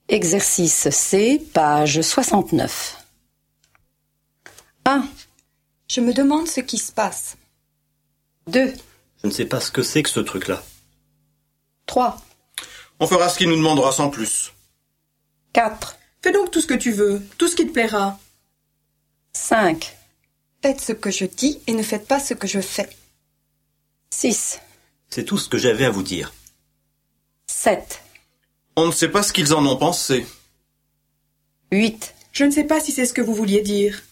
Exercice C, page 69. 1, Je me demande ce qui se passe. 2, Je ne sais pas ce que c'est que ce truc-là. 3, On fera ce qu'il nous demandera sans plus. 4, Fais donc tout ce que tu veux, tout ce qui te plaira. 5, Faites ce que je dis et ne faites pas ce que je fais. 6, C'est tout ce que j'avais à vous dire. 7, On ne sait pas ce qu'ils en ont pensé. 8, Je ne sais pas si c'est ce que vous vouliez dire.